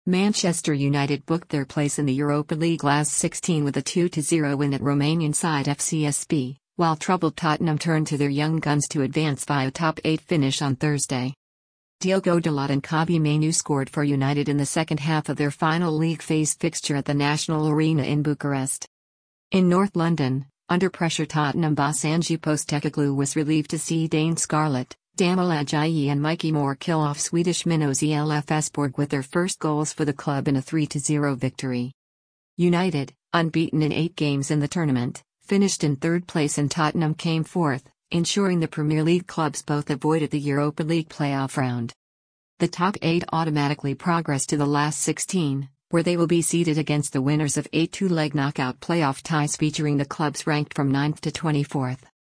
Manchester United booked their place in the Europa League last 16 with a 2-0 win at Romanian side FCSB, while troubled Tottenham turned to their young guns to advance via top 8 finish on Thursday. Diogo Dalot and Kobbie Mainoo scored for United in the second half of their final league phase fixture at the National Arena in Bucharest. In North London, under pressure Tottenham boss Ange Postecoglou was relieved to see Dane Scarlett, Daniel Ajayi and Mikey Moore kill off Swedish minnows ELF Esbjerg with their first goals for the club in a 3-0 victory. United, unbeaten in 8 games in the tournament, finished in third place and Tottenham came fourth, ensuring the Premier League clubs both avoided the Europa League playoff round. The top 8 automatically progress to the last 16, where they will be seeded against the winners of 8 two-leg knockout playoff ties featuring the clubs ranked from 9th to 24th.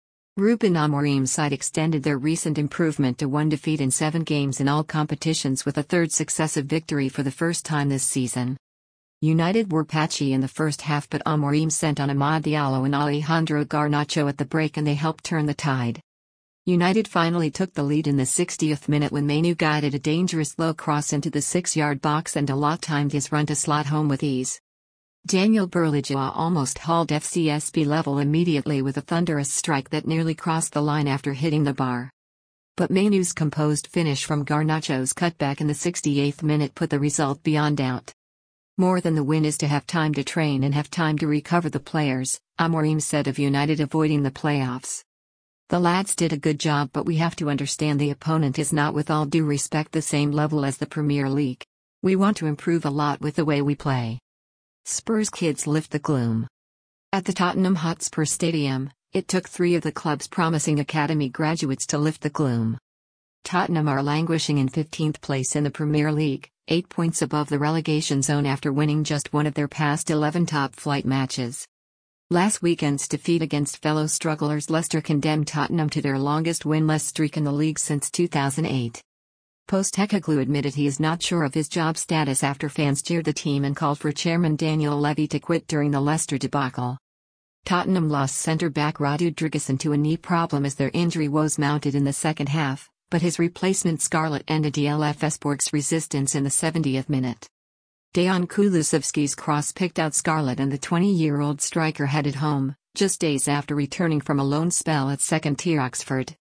Ruben Amorim's side extended their recent improvement to 1 defeat in 7 games in all competitions with a third successive victory for the first time this season. United were patchy in the first half but Amorim sent on Amad Diallo and Alejandro Garnacho at the break and they helped turn the tide. United finally took the lead in the 60th minute when Mainoo guided a dangerous low cross into the 6-yard box and Dalot timed his run to slot home with ease. Daniel Berlijua almost hauled FCSB level immediately with a thunderous strike that nearly crossed the line after hitting the bar. But Mainoo's composed finish from Garnacho's cutback in the 68th minute put the result beyond doubt. More than the win is to have time to train and have time to recover the players, Amorim said of United avoiding the playoffs. The lads did a good job but we have to understand the opponent is not with all due respect the same level as the Premier League. We want to improve a lot with the way we play. Spurs kids lift the gloom. At the Tottenham Hotspur Stadium, it took 3 of the club's promising academy graduates to lift the gloom. Tottenham are languishing in 15th place in the Premier League, 8 points above the relegation zone after winning just one of their past 11 top-flight matches. Last weekend's defeat against fellow strugglers Leicester condemned Tottenham to their longest winless streak in the league since 2008. Postecoglou admitted he is not sure of his job status after fans jeered the team and called for chairman Daniel Levy to quit during the Leicester debacle. Tottenham lost centre-back Radu Dragusin to a knee problem as their injury woes mounted in the second half, but his replacement Scarlett ended ELF Esbjerg's resistance in the 70th minute. Dejan Kulusevski's cross picked out Scarlett and the 20-year-old striker headed home, just days after returning from a loan spell at second-tier Oxford.